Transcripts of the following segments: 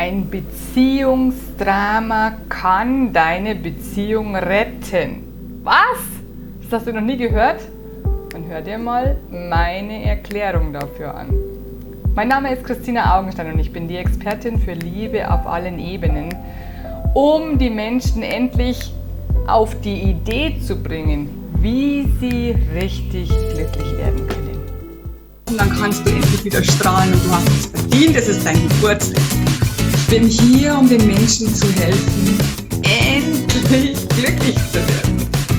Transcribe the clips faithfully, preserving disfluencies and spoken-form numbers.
Ein Beziehungsdrama kann deine Beziehung retten. Was? Das hast du noch nie gehört? Dann hör dir mal meine Erklärung dafür an. Mein Name ist Christina Augenstein und ich bin die Expertin für Liebe auf allen Ebenen, um die Menschen endlich auf die Idee zu bringen, wie sie richtig glücklich werden können. Und dann kannst du endlich wieder strahlen und du hast es verdient, es ist dein Geburtstag. Ich bin hier, um den Menschen zu helfen, endlich glücklich zu werden.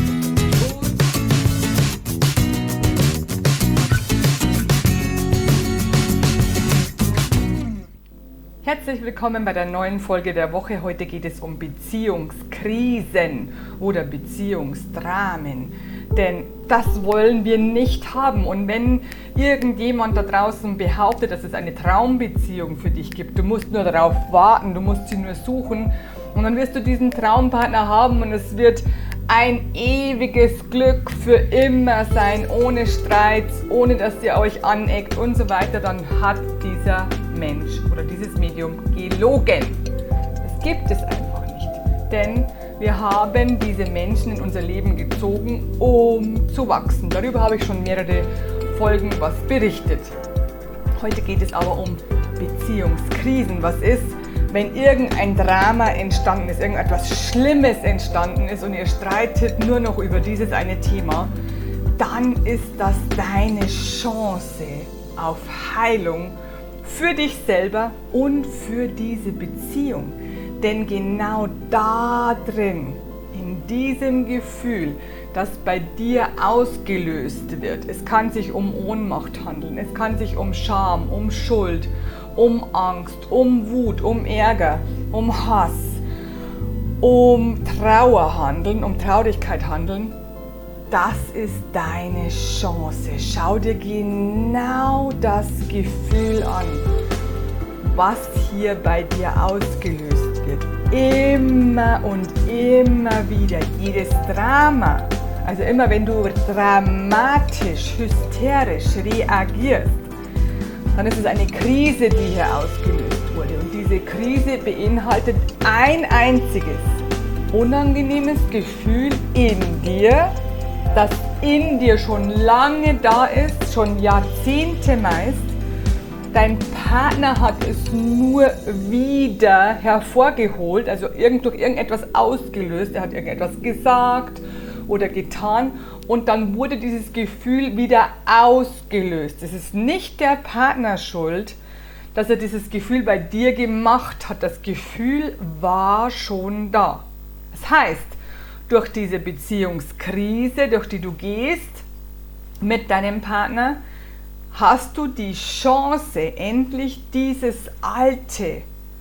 Herzlich willkommen bei der neuen Folge der Woche. Heute geht es um Beziehungskrisen oder Beziehungsdramen. Denn das wollen wir nicht haben. Und wenn irgendjemand da draußen behauptet, dass es eine Traumbeziehung für dich gibt, du musst nur darauf warten, du musst sie nur suchen und dann wirst du diesen Traumpartner haben und es wird ein ewiges Glück für immer sein, ohne Streits, ohne dass ihr euch aneckt und so weiter, dann hat dieser Mensch oder dieses Medium gelogen. Das gibt es einfach nicht, denn wir haben diese Menschen in unser Leben gezogen, um zu wachsen. Darüber habe ich schon mehrere Folgen was berichtet. Heute geht es aber um Beziehungskrisen. Was ist, wenn irgendein Drama entstanden ist, irgendetwas Schlimmes entstanden ist und ihr streitet nur noch über dieses eine Thema, dann ist das deine Chance auf Heilung für dich selber und für diese Beziehung. Denn genau da drin, in diesem Gefühl, das bei dir ausgelöst wird, es kann sich um Ohnmacht handeln, es kann sich um Scham, um Schuld, um Angst, um Wut, um Ärger, um Hass, um Trauer handeln, um Traurigkeit handeln. Das ist deine Chance. Schau dir genau das Gefühl an, was hier bei dir ausgelöst wird. Immer und immer wieder. Jedes Drama, also immer wenn du dramatisch, hysterisch reagierst, dann ist es eine Krise, die hier ausgelöst wurde. Und diese Krise beinhaltet ein einziges unangenehmes Gefühl in dir, das in dir schon lange da ist, schon Jahrzehnte meist. Dein Partner hat es nur wieder hervorgeholt, also irgend, durch irgendetwas ausgelöst. Er hat irgendetwas gesagt oder getan und dann wurde dieses Gefühl wieder ausgelöst. Es ist nicht der Partner schuld, dass er dieses Gefühl bei dir gemacht hat. Das Gefühl war schon da. Das heißt, durch diese Beziehungskrise, durch die du gehst mit deinem Partner, hast du die Chance, endlich dieses alte,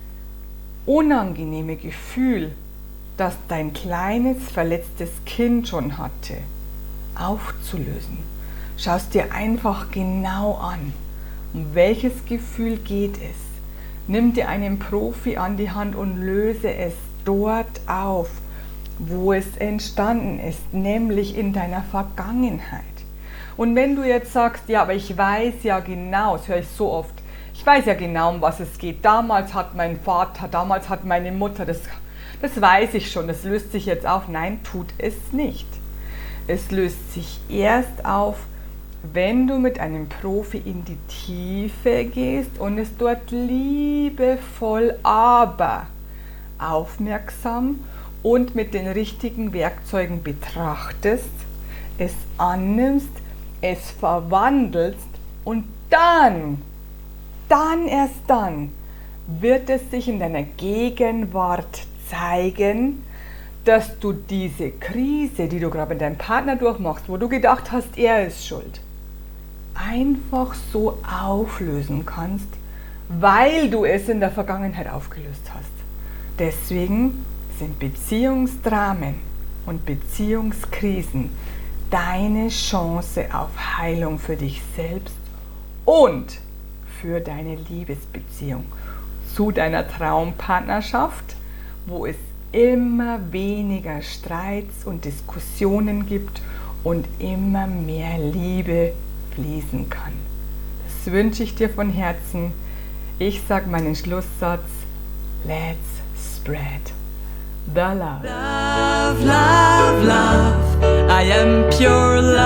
unangenehme Gefühl, das dein kleines, verletztes Kind schon hatte, aufzulösen. Schau es dir einfach genau an. Um welches Gefühl geht es? Nimm dir einen Profi an die Hand und löse es dort auf, wo es entstanden ist, nämlich in deiner Vergangenheit. Und wenn du jetzt sagst, ja, aber ich weiß ja genau, das höre ich so oft, ich weiß ja genau, um was es geht. Damals hat mein Vater, damals hat meine Mutter, das, das weiß ich schon, das löst sich jetzt auf. Nein, tut es nicht. Es löst sich erst auf, wenn du mit einem Profi in die Tiefe gehst und es dort liebevoll, aber aufmerksam und mit den richtigen Werkzeugen betrachtest, es annimmst, es verwandelst und dann, dann erst dann wird es sich in deiner Gegenwart zeigen, dass du diese Krise, die du gerade mit deinem Partner durchmachst, wo du gedacht hast, er ist schuld, einfach so auflösen kannst, weil du es in der Vergangenheit aufgelöst hast. Deswegen sind Beziehungsdramen und Beziehungskrisen deine Chance auf Heilung für dich selbst und für deine Liebesbeziehung zu deiner Traumpartnerschaft, wo es immer weniger Streits und Diskussionen gibt und immer mehr Liebe fließen kann. Das wünsche ich dir von Herzen. Ich sage meinen Schlusssatz: Let's spread the love. Love, love, love. I am pure love.